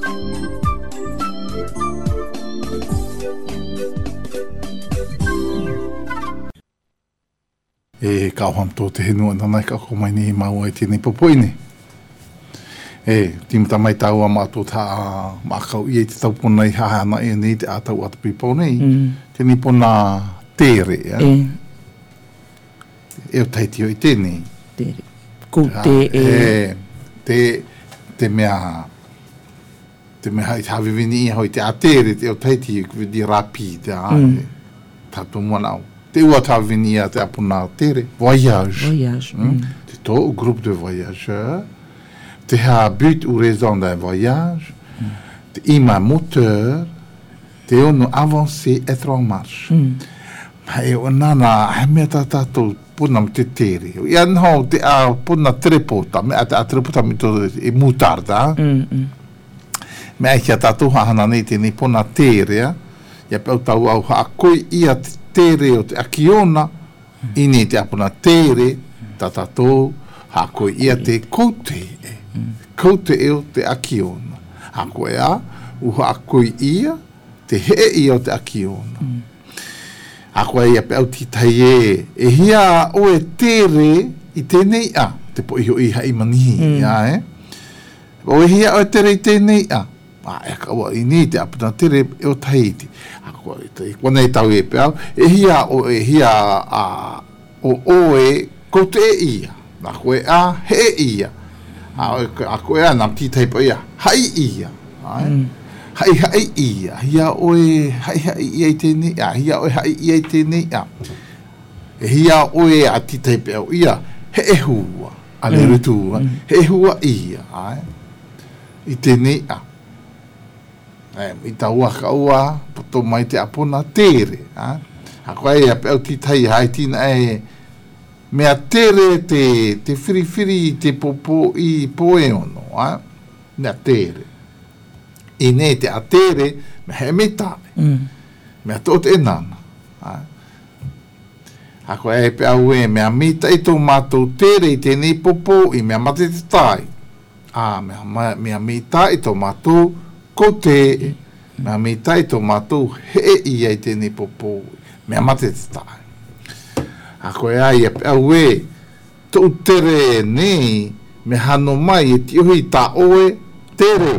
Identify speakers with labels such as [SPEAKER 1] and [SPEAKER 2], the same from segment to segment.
[SPEAKER 1] E kauham tō te henua nanai ka ko mai ni mau ai tēnei popoine. E, timata mai tau a mātou tā mākau i te tau pona i hahana e nei te ātau atapi pōnei. Tēnei pona tere, e o taitio i tēnei.
[SPEAKER 2] Tere. Ko te
[SPEAKER 1] te mea i hawewini i hoi te a tere, te o taitio i di rapi te a tātou moana au. Te ua tāwini a te apuna tere, voyage. Te tō, groupe de voyageurs. Te ha but ou raison d'un voyage. Te ima moteur. Te ono avancer, être en marche. Mai o nana, he mea tātou puna te tere. Ia nho te a puna trepota, mea te a trepota mi tō e mutarda. Mea kia tātou hahana nei tēnei puna tere, ia pēu tau au haakoi ia te tere o te akiona, ini te apuna tere, tātou, hako ia te koute e. Koute e o te akiona. Hako e a, uha akoi ia, te he ia o te akiona. Hako e ia pe au titai e hia o e tere i tēnei a, te po iho iha i manihi, o e hia o e tere i tēnei a. E kaua ini te apuna tere e o Tahiti. Kone tau e peau, e hia o e kote e ia. Na koe a he ia. A koe a nam titai pa ia. Hai ia. Hai ia. Hia o e hai ia i tēnei a. Hia o e hai ia i tēnei a. E hia o e a titai peau ia. He e hua. Ale rutua. He e hua ia. I tēnei a. I taua ka ua, poto mai te apona tere. Ako ai ape au titai hai tina e mea tere te whiriwhiri te popo i poe ono. Mea tere. I ne te a tere, me he me tāne. Mea tō te nana. Ako ai ape au e mea mita i tō mātou tere i tēnei popo i mea mate te tai. Mea mita i tō mātou kote, mea me tai tō mātou he ia i tēnei popo, mea mate te tai. Ako e ai au e, tō tere nei, me hano mai e tiohi tā oe, tere.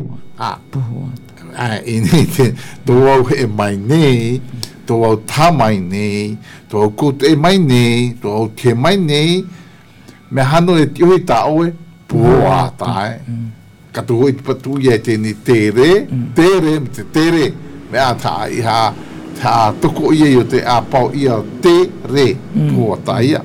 [SPEAKER 1] I nei te, tō au he mai nei, tō au tā mai nei, tō au kote mai nei, tō au te mai nei, me hano e tiohi tā oe, pua tai. Kato hoi te patu ia tēnei tere, te tere, mea tā iha, tā toko ia i o te āpau ia tere, pua tā ia.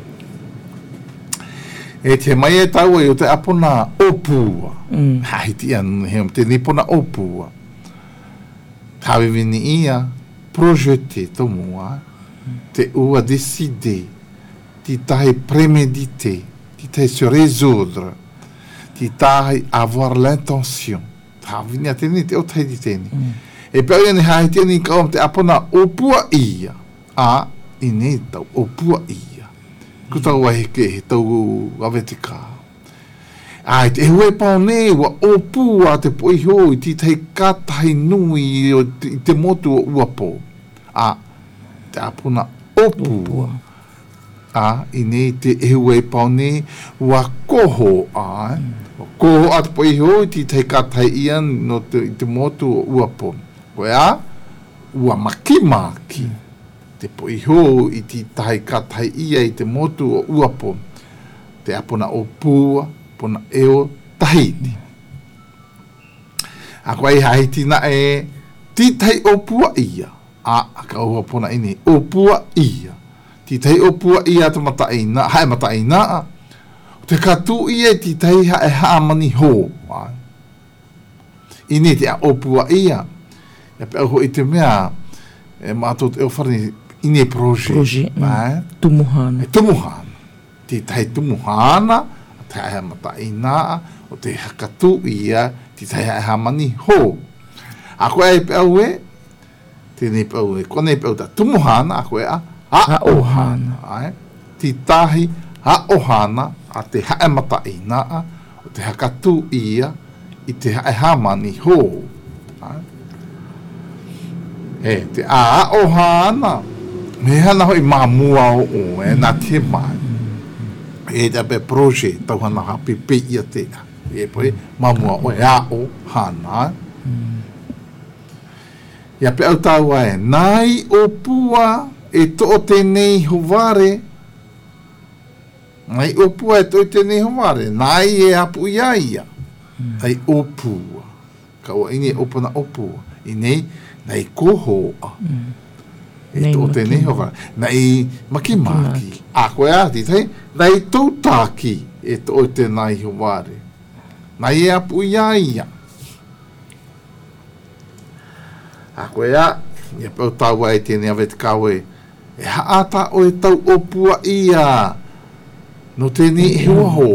[SPEAKER 1] E te mai e tau i o te apona opua, hahiti anu heom, tēnei pona opua. Tāwewini ia, projete tō mua, te ua décider, ti tahi préméditer, ti tahi se résoudre, ti tahi avoir l'intention. Tā vini a tēnei te o tahi tēnei. E pēu ni hahi tēnei kaum te apona opua ia. I nei tau opua ia. Ko tau aheke he tau awe te kā. Te hue pao nei wa opua te poiho i ti tahi kātahi nui i te motu o uapo. Te apona opua. I nei te hue pao nei wa koho ko at po iho ti te katai ian no te motu o uapo. Koe ua makimaki. Te po iho i ti tai katai ia i te motu o uapo. Te apona o pua, pona eo Tahiti. A koe haiti na e ti tai o pua ia. Ka ua pona ini o pua ia. Ti tai o pua ia te mataina, hae mataina te katu ia ti tai e haamani ho. Ini te a opua ia. E pe au i te mea, e mātou te whare, ini e proje.
[SPEAKER 2] Tumuhana.
[SPEAKER 1] Tumuhana. Ti tai tumuhana, te hae mata ina, o te katu ia, ti tai e haamani ho. A koe e pe au e, tēnei pe au e, kone pe au ta tumuhana, a koe a ohana. Ti tahi a ohana, a te hae mata ina, o te hakatu ia, i te hae hamani ho. Te a o hana. Me hana hoi mamua o na te mai. Te pe proje tau hana hapi pe ia te a. Poe mamua o a o hana. Ia pe au tau ai. Nai o pua e to o tenei hovare. Nai o pua e to o tenei hovare. Nai e apu ia. Nai o pua. Ka o ini opuna o pua. Inei nai koho a. E to o tenei hovare. Nai maki. A koe ati tei. Nai tautaki e to o tenei hovare. Nai e apu ia. A koe a. Ia pe au tau ai tēnei awe te kawe. E haata o e tau opua ia. No tēnei e hua ho.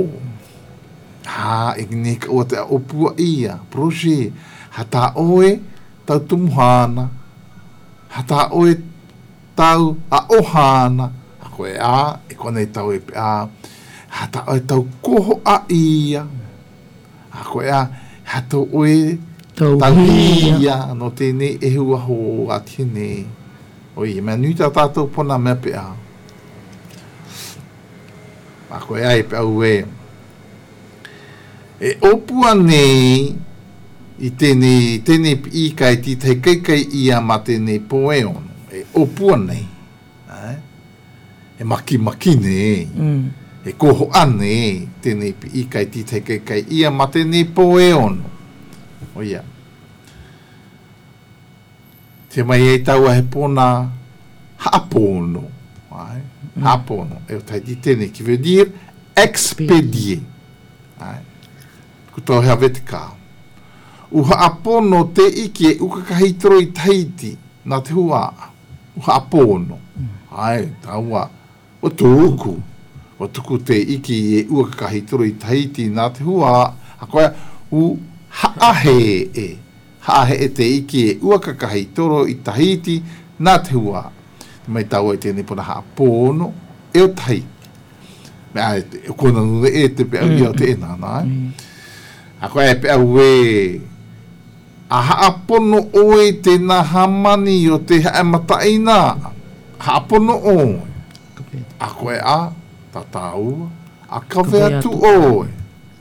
[SPEAKER 1] E ni ka o te opua ia. Proje. Hata oe tau tumuhana. Hata oe tau a ohana. A koe a. E kone tau e pe a. Hata oe tau koho a ia. A koe a. Hata oe tau ia. No tēnei e hua ho a tēnei. Oi, mea nui tā tātou pona mea pe a. A koe ai pe au e. E opua nei i tēnei pi i kai ti te kai ia ma tēnei poe ono. E opua nei. E maki nei. E koho ane tēnei pi i kai ti te kai ia ma tēnei poe ono. O ia. Te mai e taua he pona haapono. Haapono. E o tai di tēnei ki veut dire expedier. Kuto hea vete kao. U haapono te iki e uka kahitro i Tahiti. Nā te hua. U haapono. Taua. O tuku. O tuku te iki e uka kahitro i Tahiti. Nā te hua. A koea u haahe e. Haahe e te iki e uaka kahi toro i Tahiti, nā te hua. Mai tau e tēnei pona haapono, e o Tahiti. Mea e kona nune e te pe au i au te enana. A koe e pe au e a haapono oe te nā hamani o te hae mataina. Haapono oe. A koe a tatau, a kawe atu oe.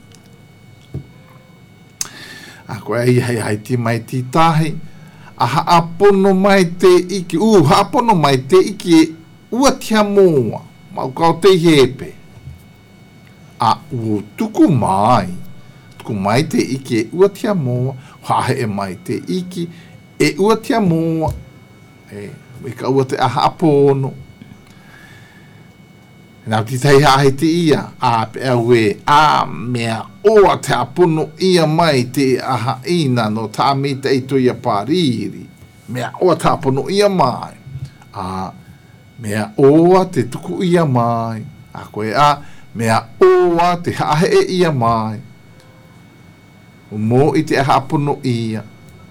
[SPEAKER 1] A koe ai ti mai ti tahi. A haapono mai te iki. Haapono mai te iki e ua tia moa. Mau kau te hepe. A tuku mai. Tuku mai te iki e ua tia moa. Hahe e mai te iki e ua tia moa. E ka ua te a haapono. Nā ti tai hahe te ia. A pe au e mea oa te apono ia mai te aha ina no tā me te eito ia pāriri. Mea oa te apono ia mai. Mea oa te tuku ia mai. A koe mea oa te hahe ia mai. Mo i te aha apono ia.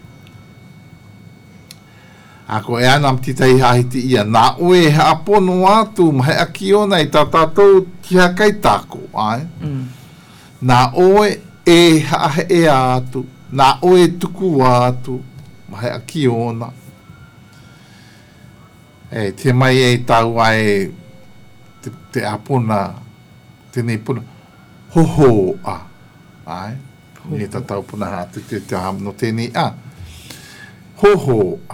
[SPEAKER 1] A koe nam ti tai hahe te ia. Nā oe ha apono atu mahe aki ona i tā tātou ki hakai tāko. Nā oe e hahe e atu. Nā oe tuku atu. Mahe aki ona. Te mai e tau ai te apona. Tēnei puna. Hoho a. E ta tau puna hatu te ham no tēnei a. Hoho a.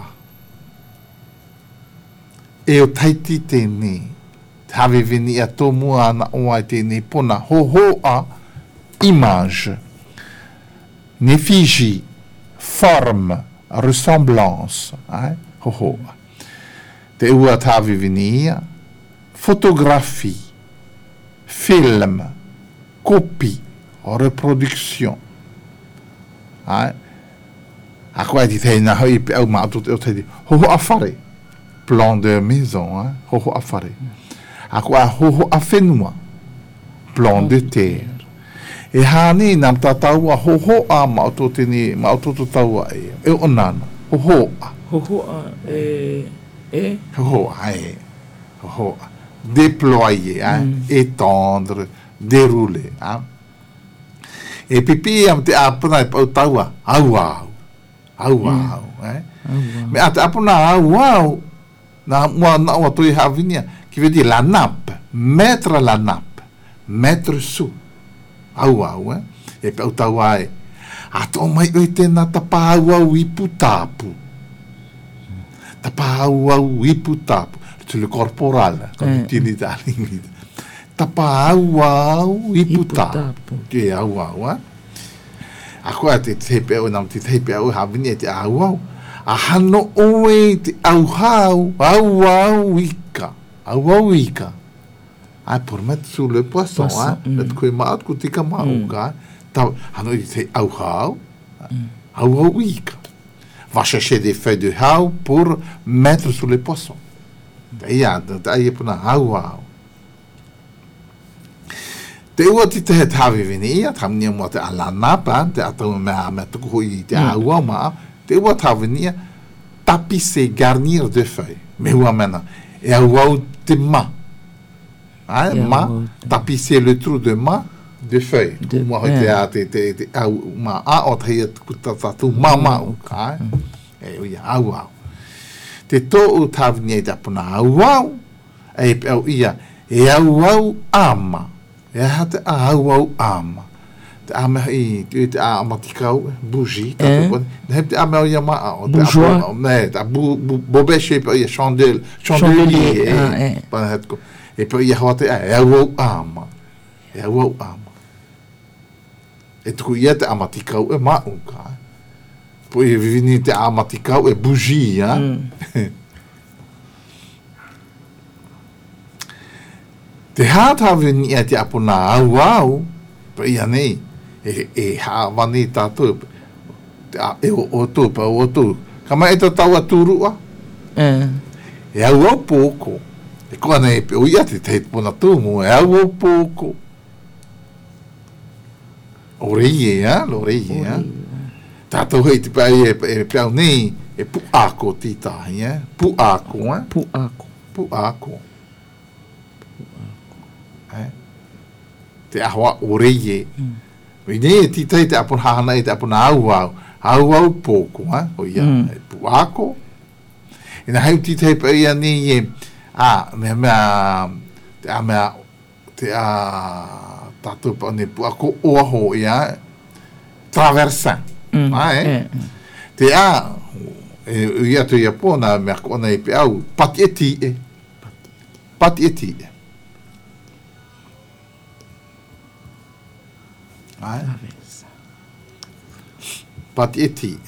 [SPEAKER 1] E o taiti tēnei. Te hawe vini a tō mua ana oa tēnei puna. Hoho a. Image, effigie, forme, ressemblance. Te ua tavi vinia, photographie, film, copie, reproduction. A koe ti teina hoi pe au mātou te o teiti. Hoho a whare. Plan de maison. Hoho a whare. A koe hoho a whenua. Plan de terre. E hāni nam tātou a hoho a mātou tēni, mātou to tau a e. E o nana. Hoho a.
[SPEAKER 2] Hoho a
[SPEAKER 1] Hoho a e. Hoho a. Déployer, étendre, dérouler. e pipi am te apuna e pau taua au me ate apuna au na mua toi havinia ki vedi la nappe mettre la nappe mettre su au e pau taua e ato mai oi tēnā tapa au ipu tapu tapa au ipu tapu tu le corporal come utilità l'inglese tapa au ipu tapu ke au ako ate te pe o nam te pe o havini te au a hano oe te au ika a pour mettre sur le poisson mettre quoi mat ko tika mauka ta hano te au ika va chercher des feuilles de hau pour mettre sur le poisson daí puna au te ua ti te he tawe vini ia tamnia mo te alana pa te atau me tuku i te aua ma te ua tawe vini ia tapisser garnir de feuilles me ua mena e au te ma tapisser le trou de ma de feuilles mo te au ma a o te tu ma e ia au te to o tawe vini te apuna au e pe au ia e au ama e hata au ama te ama i te ama tikau bougie te ama o yama o te ne ta bobe shape o chandelier pa hatko e pe ia hota au ama e tu ia te ama tikau e ma uka po e vini te ama tikau e bougie te hata vini e te apuna au pa ia nei e ha vani tatu e o tu pa o tu kama e to taua turua e au pouco e koa nei pe o ia te puna tumu e au pouco oreie tatu hei te pa e pe au nei e pu ako tita pu ako te ahua oreie Vine ti te apun hana e te apun au pouco o ia pu ako ina hai ti te pa ia ni te tatu pa ne pu ako o ho ia traversa te ia tu ia pona me ko na e pe au patieti patieti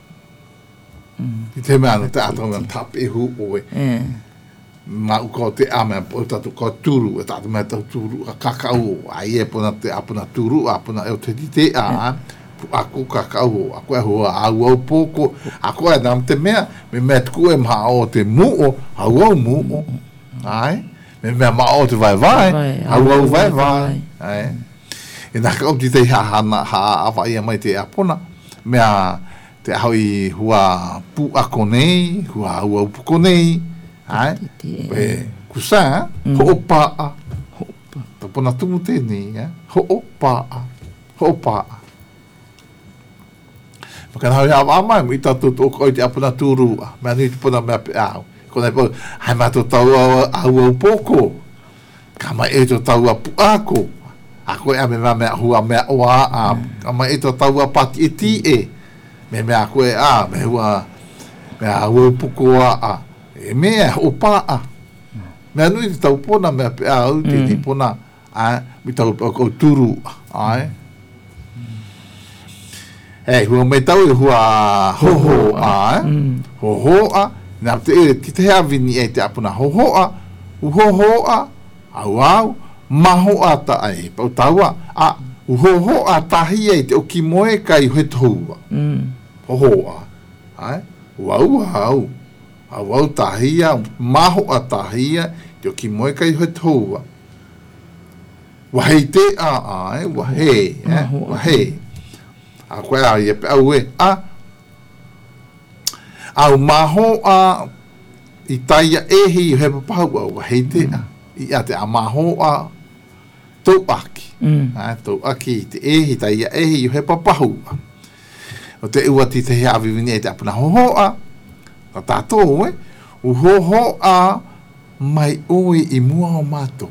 [SPEAKER 1] te mea no te atonga tap e hu oe ma uko te ame o tatu ko turu e tatu mea tau turu a kakao ai e pona te apuna turu apuna e o te te ako kakao ako e hoa au pouco ako e nam te mea me mea tuku e maha o te muo au muo ai me mea maha o te vai au vai ai e naka o te hana awa ia mai te apona mea te ahui hua pu ako nei hua ua upuko nei e kusa ho opa tapona tumu tēnei ho opa makana hoi awa mai mo i tatu tōko i te apona tūrua mea nui te pona mea pe au kona po hai mato tau au poko kama e to tau pu ako ako e me mea hua mea oa kama e to tau pati e ti me mea ako e me hua mea au poko e mea opa mea nui te tau pona mea pe au te pona mi tau o turu ai hua me tau e hua hoho na te hea vini e te apuna hoho au maho ata ai pau taua hoho tahi e te o ki moe kai he tohua hoho ai au tahi maho tahi te o ki moe kai he tohua wahei te wahei a koe a ia pe au au maho i taia ehi he papau au hei te i a te a maho tau aki. Tau aki te ehi tai ia ehi i he papahu. O te ua ti te hea awivini e te apuna hohoa. Ta tātou u hohoa mai oi i mua o mātou.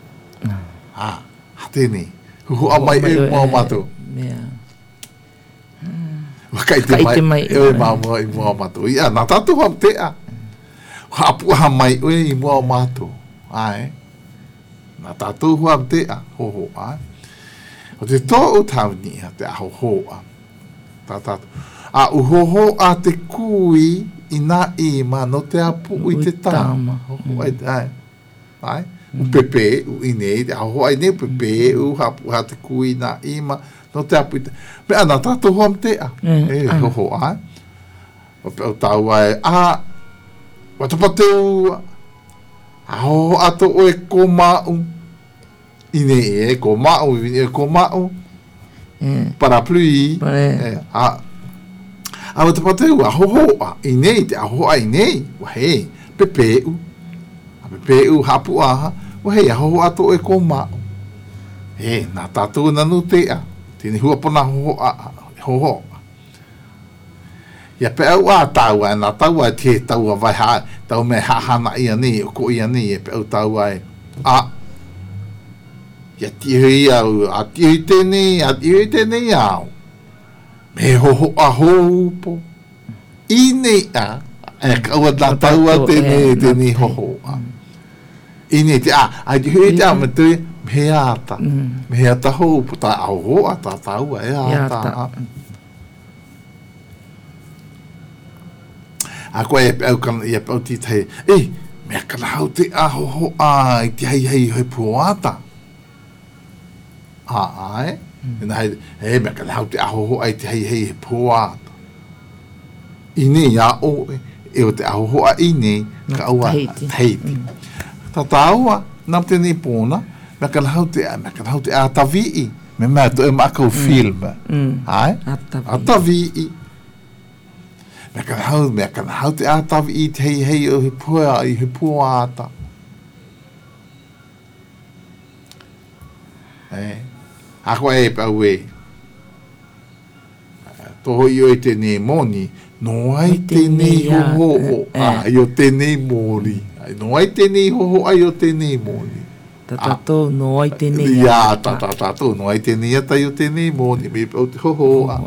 [SPEAKER 1] Hatene. Hohoa mai oi i mua o mātou. Wakai te mai oi i mua o mātou. Ia, nā tātou hau te a. Hapuaha mai oi i mua o mātou. Ai. Nā tātou hau te a. Hohoa. O te tō o tāwini te a hohoa. Tā tātou. A uhoho a te kui i nā ima no te apu i te tāma. Ai. U pepe, u inei, te aho ai ne pepe, u hapu ha te kui i nā ima no te apu i te... Mea nā tātou hoam te a. Hoho ai. O pe au tau ai, watapateu, aho ato o e ko mau. Inei ko mau, ko mau. Parapluie. A te pateu a hohoa i nei te a hoa i nei wa hei pepeu a pepeu hapu aha wa hei a hohoa to e ko mao nā tātou nanu te a tini hua pona hohoa ia pe au a tau a nā tau a te tau a vai ha tau me hahana ia nei o ko ia nei e pe au tau ai ia tihui au a tihui tēnei au me hoho a hopo. I nei a, e kaua nā taua tēnei hoho a. I nei te a te hui te a me tui, me ata. Me ata hopo, ta a hoho a ta taua e ata. A koe e au kana i a pau titei, mea kana hau te a hoho a, i te hei hoi puata. Ai. Hei mea kana hau te ahoho ai te hei poata. I nei a oe, e o te ahoho a i nei, ka aua teiti. Ta taua, nam te nei pōna, mea kana hau te a tawii. Mea to e makau filma. Ai? A tawii. Mea kana hau te a tawii te hei o he poa i he poata. Ako e pau e. Toho i o te ne moni, no ai te nei hoho ai o te nei moni. No ai te nei hoho ai o te nei moni.
[SPEAKER 2] Tatato, no ai te nei.
[SPEAKER 1] Ia, tatato, no ai te nei atai o te nei moni. Me pau te hoho a.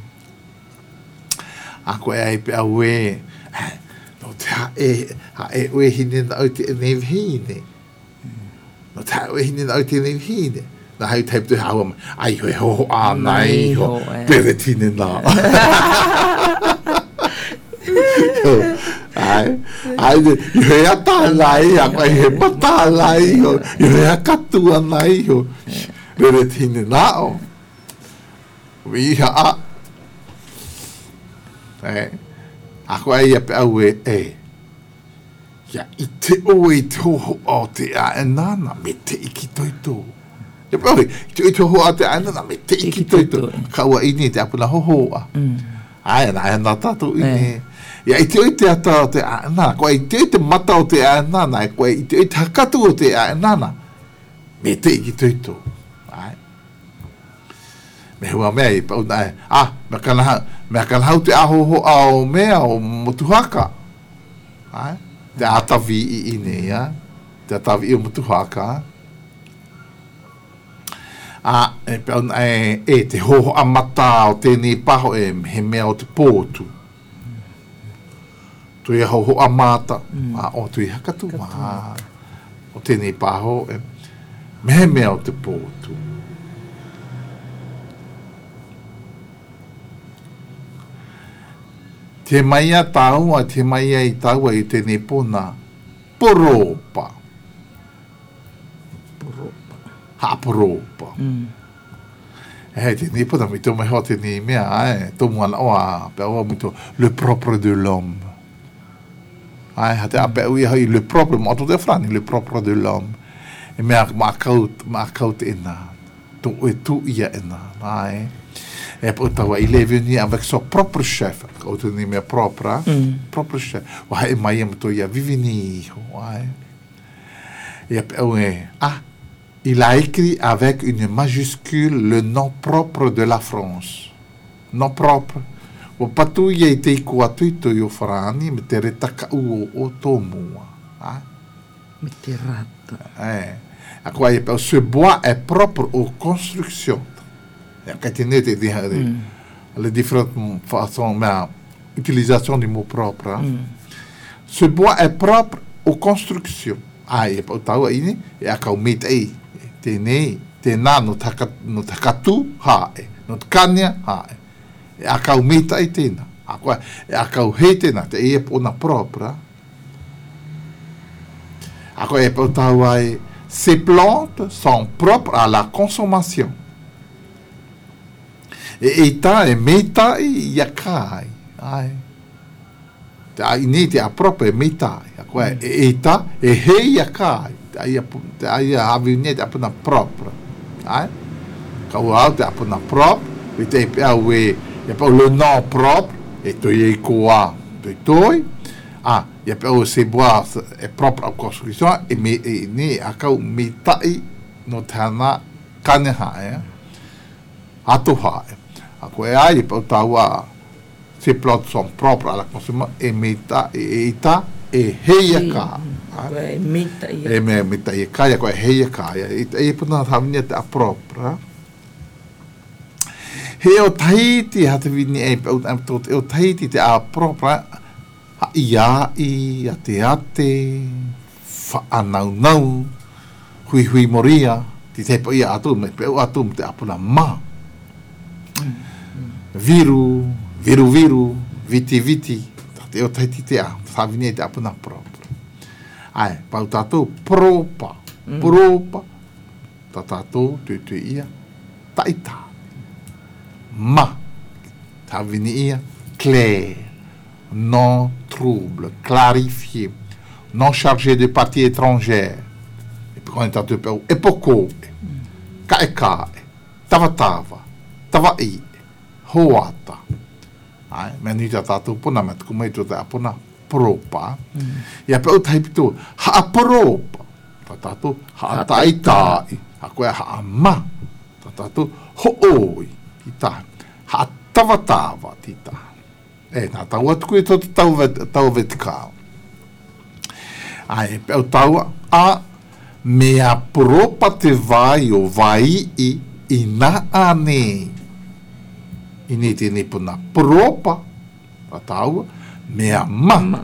[SPEAKER 1] Ako e pau e. No te ha e ue hine na o te nei hine. No te ha ue hine na o te nei hine. Na hau teipu te hawa ai hoi hoho a nai ho pere tine nā. Ai, i hoi a tālai, a kai he matālai, i hoi a katua nai ho pere tine nā o. Wiha a. Ako ai a pe au ia, i te oe te hoho o te a e nana, me te iki toitō. Ia pau, i te hoho a te aina me te iki toito. Kaua ini te apuna hohoa. Ai, nā tātou ini. Ia, i te oi te ata o te aina, koe i te oi te mata o te aina, koe i te oi te hakatu o te aina, me te iki toito. Ai. Me hua mea i pau nai, mea kana hau te ahoho ao mea o motuhaka. Ai. Te atavi i ine, ia. Te atavi i o motuhaka. E pau te hoho amata o tēnei paho he mea o te pōtu. Tui hoho amata, o tui hakatu, o tēnei paho me he mea o te pōtu. Te maia tāua, te maia i tāua i tēnei pōna, poropa. Haporopa. Hei, tēnei pōna mito mai hoa tēnei mea, tōmu ana oa, pe oa mito, le propre de l'homme. Hate ape ui hai le propre, ma ato te frani, le propre de l'homme. E mea ma kaut te ena, tō e tū ia ena, E po tawa il est venu avec son propre chef, o tēnei mea propre, propre chef. Wa hai mai am to ia vivini, E ape ui, il a écrit avec une majuscule le nom propre de la France. Nom propre. O patu ia I te iku atu I toi o wharani me te retaka o tō mua.
[SPEAKER 2] Me te rata.
[SPEAKER 1] À quoi ce bois est propre aux constructions. Les différentes façons, mais utilisation du mot propre. Ce bois est propre aux constructions. E pa utaua ini, e a kau mita I. Tēnei, tēnā no takatu hae, no takania hae. E a kau mita I tēnā. A koe, e a kau hei tēnā, te e pona propre. A koe e pa utaua e, ces plantes sont propres à la consommation. E ita e mita I yakai. Ai. Te ai ni te a propre mita. E ita e hei yakai. Te ai havi ni te apuna propre. Ai. Kau au te apuna propre. E te e pia ue, e pia le nom propre. E toi e koa. Toi. Il y a ces bois est propre à la construction et ni à cau mitai no tana kaneha atoha à quoi il peut avoir ces plantes sont propres à la consommation et mita et ita et heyaka et mita yaka ya quoi heyaka et peut not have ni ta propre he o Tahiti hat vini e o Tahiti te a propre ia I a te whaanau hui moria ti te po ia atum me peu atum te apuna ma viru viti te o taiti te a whavine te apuna propra ai pau tātou propa tātou tu ia taita ma whavine ia clair non trouble, clarifié, non chargé de parties étrangères. Et puis quand on est à deux pays, epoko, kaekae, tavatava, tavai, hoata. Mais nous avons puna met como itu te apuna propa. E a peu tai pitu ha propa. Tatu ha taitai, ha koe ha ma. Tatu ho oi, tita. Ha tavatava tita. Nā tau atu koe tau vetikau. Ai, pēu taua, mea propa te vai o vai I nā ane. I ni te nipuna propa, a taua, mea ma.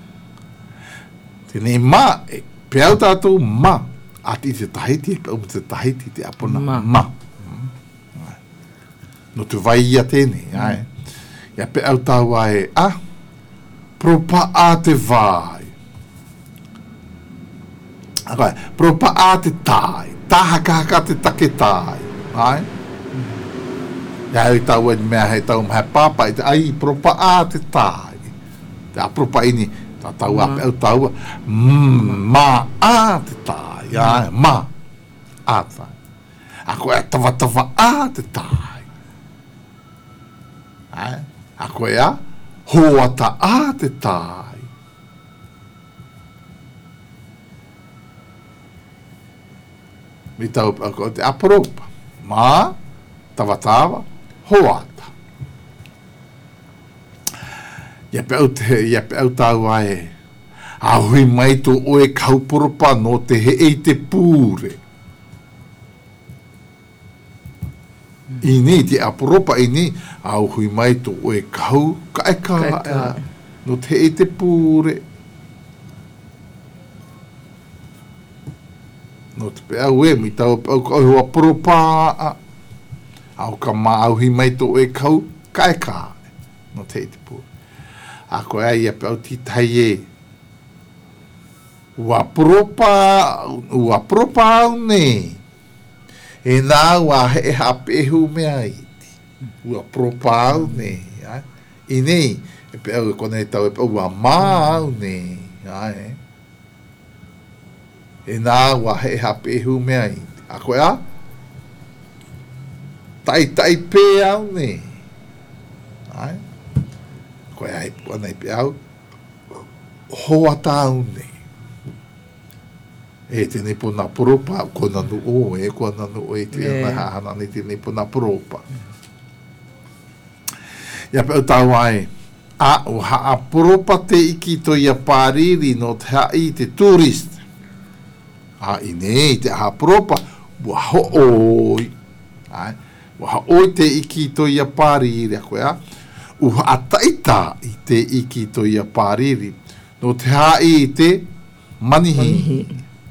[SPEAKER 1] Tēnei ma, pēu tātou ma. Ati te tahiti, pēu te tahiti te apuna ma. No te vai ia tēnei, ai. Ia pe au taua e propa a te vai. Akai, propa a te tai. Tahaka te take tai. Ai? Ia hei taua ni mea hei tau mea papa. Ai, propa a te tai. Te a propa ini. Ta taua pe au taua. Ma a te tai. Ai, ma a te tai. Ako e tawa a te tai. Ai? A koe a, hoata a te tai. Mi tau ako te apropa. Ma, tawa, hoata. Ia pe au tau ai. A hui mai to oe kauporopa no te he te pūre. I ni te aporopa I ni au hui mai to oe kau kaeka no te pūre no te pea ue mi tau au hua aporopa au ka ma au hui mai to oe kau kaeka no te pūre a koe ai pe au ti tai e ua aporopa au nei e nā ua he hapehu mea iti. Ua propau ne. I nei, e pe au kone tau e pe ua mau ne. E nā ua he hapehu mea iti. A koe a? Tai pe au ne. Koe a kone pe au. Hoa tau ne. E te nipo na poropa, kona nu o, kona nu o, te hana ni te nipo na poropa. Ia pe o tau ai, o haa poropa te iki to ia pāriri no te hai te tourist. I nei, te haa poropa, wa ho oi. Wa ho oi te iki to ia pāriri, a koe a. U haa taita i te iki to ia pāriri. No te hai i te manihi.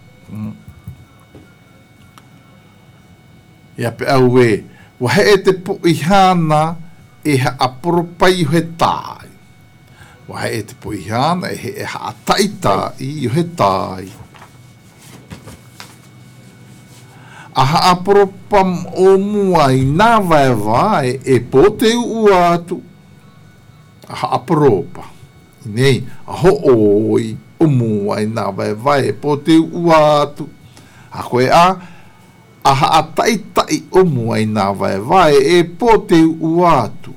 [SPEAKER 1] Ia pe au e, wa he e te po i hana e ha aporopai he tai. Wa he e te po i hana e ha taita i he tai. A ha aporopam o mua i nā vai e po te ua atu. A ha aporopa. Nei, a ho oi o mua i nā vai e po te ua atu. A koe a ha taitai o mua i nā vai e po te ua atu.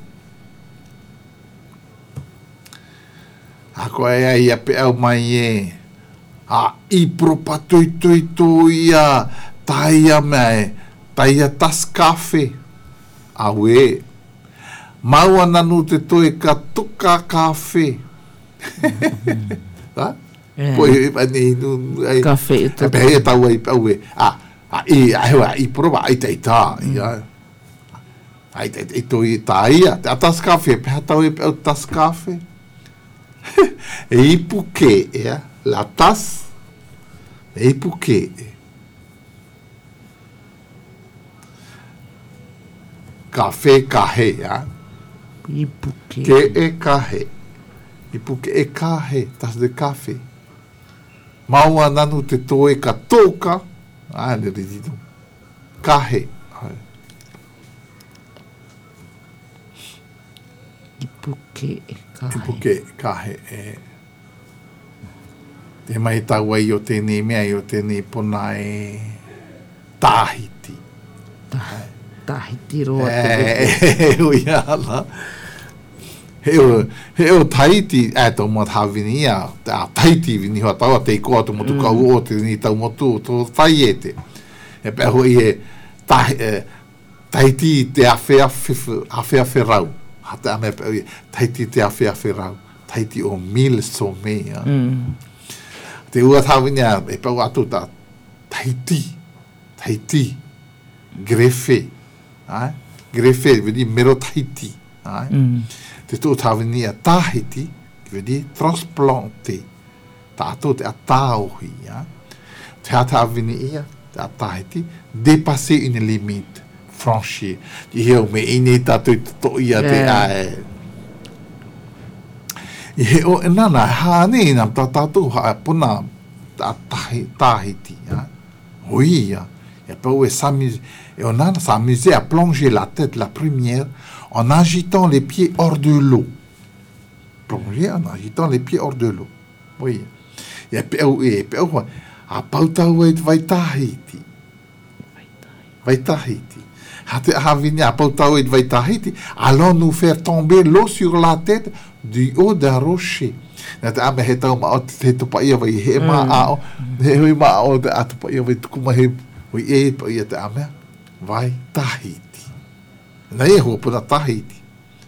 [SPEAKER 1] A koe a ia pe au mai e. A i propa toi ia taia mai, taia tas kafe. A we. Maua nanu te toi ka tuka kafe. Ha? Poi ani nu ai
[SPEAKER 2] Kafe e
[SPEAKER 1] te pe tau ai au e. I prova ai te ta. Ia. Ai te toi taia, te tas kafe, pe tau e au tas kafe. E ipuke, ia, la tas. E ipuke. Kafe kahe, ia.
[SPEAKER 2] Ipuke.
[SPEAKER 1] Ke e kahe. Ipuke e kahe, tas de kafe. Maua nanu te toe ka toka. Ne ridito. Kahe.
[SPEAKER 2] Ipuke e kahe.
[SPEAKER 1] Ipuke e kahe. Te mai tau ai o tēnei mea i o tēnei pona e Tahiti.
[SPEAKER 2] Tahiti roa
[SPEAKER 1] Ui ala. He o Tahiti, tau mua tāwini ia, Tahiti vini hoa tau, te ikoa tu motu kau o te ni tau motu, tō tai e te. E pēr hoi e Tahiti te awhea rau. Hata ame pēr hoi, Tahiti te awhea rau. Tahiti o mil so mea. Te ua tāwini ia, e pēr atu ta Tahiti. Grefe. Grefe, vedi mero Tahiti. Te tō tāwini a Tahiti, vedi transplanté. Tātou te a tāohi. Te a tāwini ia, te a Tahiti, dépasser une limite, franchir. Ti heo me ine tātou to ia te ae. I he o enana, hāne inam tātou hae puna a Tahiti. Hoi ia. Et puis, s'amuser à plonger la tête la première en agitant les pieds hors de l'eau. Plonger en agitant les pieds hors de l'eau. Oui. Et puis, à Pautau et Vaitahiti. Vaitahiti. À Pautau et Vaitahiti, allons nous faire tomber l'eau sur la tête du haut d'un rocher. Nata ame he tau ma o te tupa ia vai he ma ao. He hui ma ao te atupa ia vai tukuma he ui e pa ia te amea, vai Tahiti. Nei e hua puna Tahiti.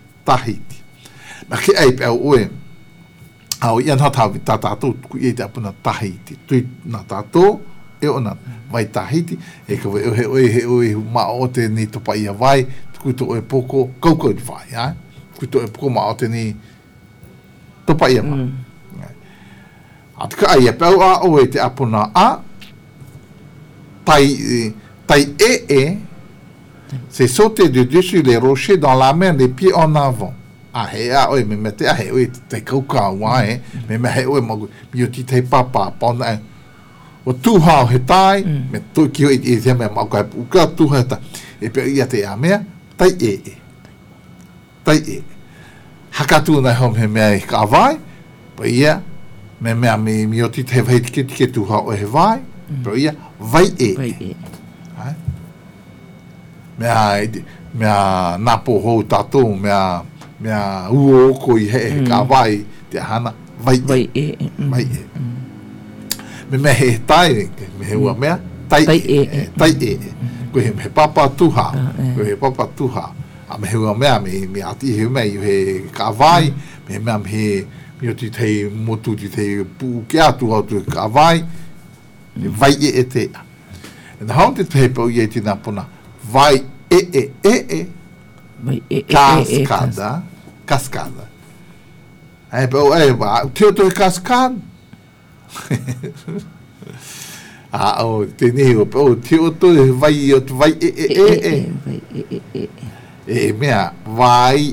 [SPEAKER 1] Ma ke ai pe au oe, au ian hatawi tā tātou, ku i te apuna Tahiti. Tui nā tātou, e o nā, vai Tahiti, e ka wai he oe ma o te ni tupa ia vai, ku to oe poko, kaukau ni vai, ku to oe poko ma o te ni tupa ia vai. Atka ai e pe au a oe te apuna Tai c'est sauter de dessus les rochers dans la mer, les pieds en avant. Oui, mais mettez, oui, t'es coca, ouais, mais oui, mais tu t'es papa pendant o tu hao he tai, mais tu qui est jamais ma quoi, ou que tu hata, et puis il y a tes amers, tai hakatu na home he me ka vai, puis ya, mais mi tu t'es vai que tu hao he vai, puis ya vai mea napo hou tātou, mea uo oko i he ka vai te hana, vai e. me he tai me he ua mea tai e ko he papa tuha ko he papa tuha a me he ua mea me ati he me he ka vai me he me ti te motu ti te pu ke atu atu ka vai vai e te and how did people ye ti na pona vai cascada ai po ba tio to cascada o te ni o tio to vai mea vai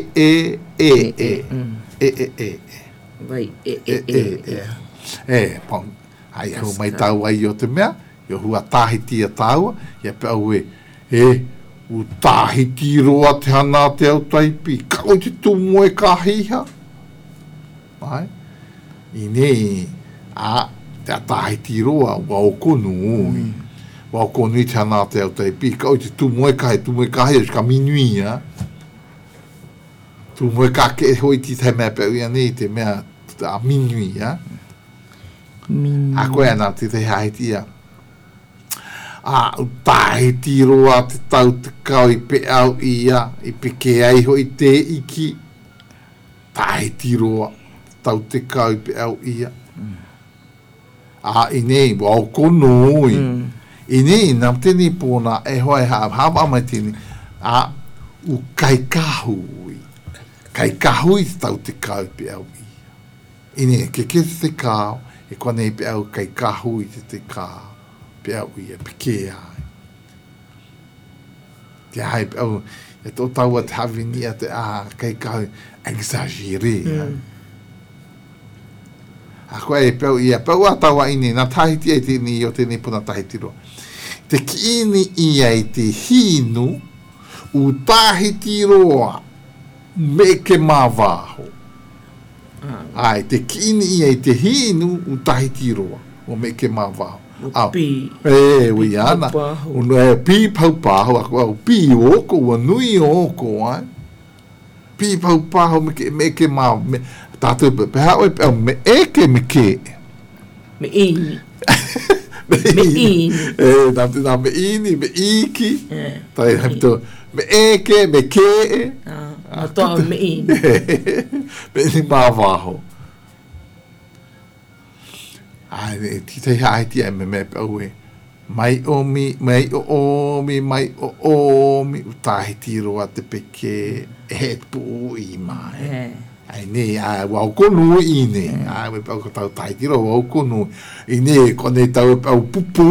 [SPEAKER 1] pon ai ho mai tau ai o te mea yo hua tahiti a tau ia pe au u tahiti roa te hana te au taipi ka o te tumu e ka hiha ai i nei a te tahiti roa wa o konu i te hana te au taipi ka o te tumu e ka hiha ka minui tumu e ka ke hoi ti te mea pe ia nei te mea a minui a koe ana te haiti u tahiti roa te tau te kau i pe au ia i pe ke ai hoi te iki tahiti roa te tau te kau i pe au ia i nei wau kono i nei nam teni pōna e hoi hava amai tini u kai kahui te tau te kau i pe au ia i nei ke te kau e kone i pe au kai kahui te kau pe au ia pike ai te hai pe au e tō tau te havinia te kai kau exagere a koe e pe au ia pe au atawa ini na tahiti e tini o tini puna tahiti roa te kiini ia i te hinu u tahiti roa me ke mavaho ai te kiini ia i te hinu u tahiti roa o me ke mavaho wi ana uno pi pau paho ako pi oko o nui oko ai pi pau paho me ke ma tatu pe ha o me eke me ke
[SPEAKER 2] me ini
[SPEAKER 1] tatu na me ini me iki tai hapto me eke me ke
[SPEAKER 2] to me ini
[SPEAKER 1] me ni ma vaho ai ti te hai ti me pe oe mai o mi mai tahiti roa te peke e pu i mai ai ne wa ko no i ne ai me pe ko tau tahiti roa ko no i ne ko ne tau pe pupu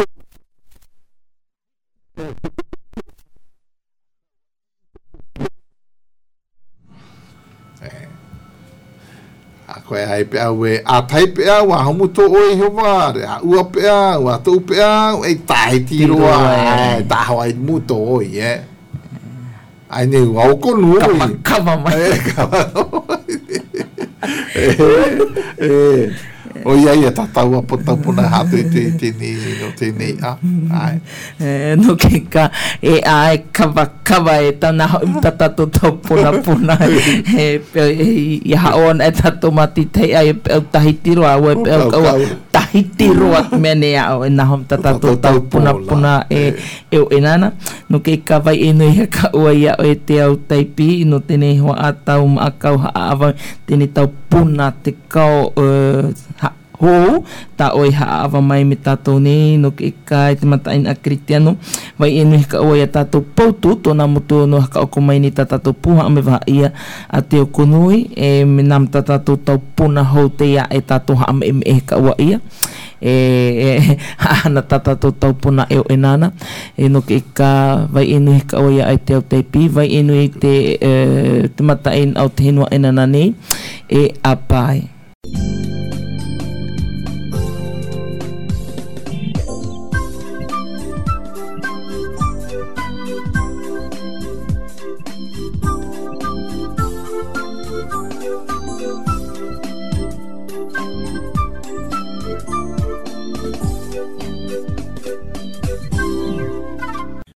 [SPEAKER 1] koe ai pe au a tai pe au a homu to oi ho mare a ua pe au a to pe au e tahiti roa ta hoi mu to oi ai ne au ko nu
[SPEAKER 2] kama mai
[SPEAKER 1] o ia tatau a potapuna hatu te ni ai
[SPEAKER 2] no ke ka e ai kava e tana tatato puna e ia on e tato mati te ai tahiti roa o tahiti roa mene a na hom tatato puna e enana no ke ka vai e no ia ka o ia o te au taipi no tene ho atau ma kau ava tene tau puna te kau ho ta oi haava mai me tatou nei no ke kai te matain a Cristiano vai e no ka o ia tatou poutu tona motu no ka o mai ni tatou puha me va ia a te o konui e me nam tatou tau puna ho te ia e tatou ha me ka o ia ana tatou tau puna e o enana e no ke ka vai e no ka o ia ai te o te pi vai e no te matain au te hinua enana nei e apai